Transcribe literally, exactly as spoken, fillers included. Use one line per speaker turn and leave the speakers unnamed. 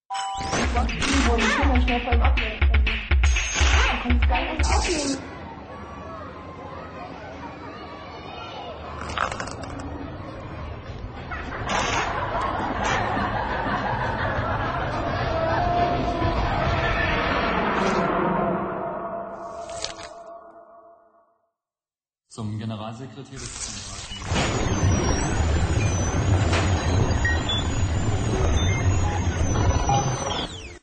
Gott, die wollen schon schnell vor ihm abnehmen. Du kannst gar nicht aufnehmen.
Zum Generalsekretär des Zentralkomitees.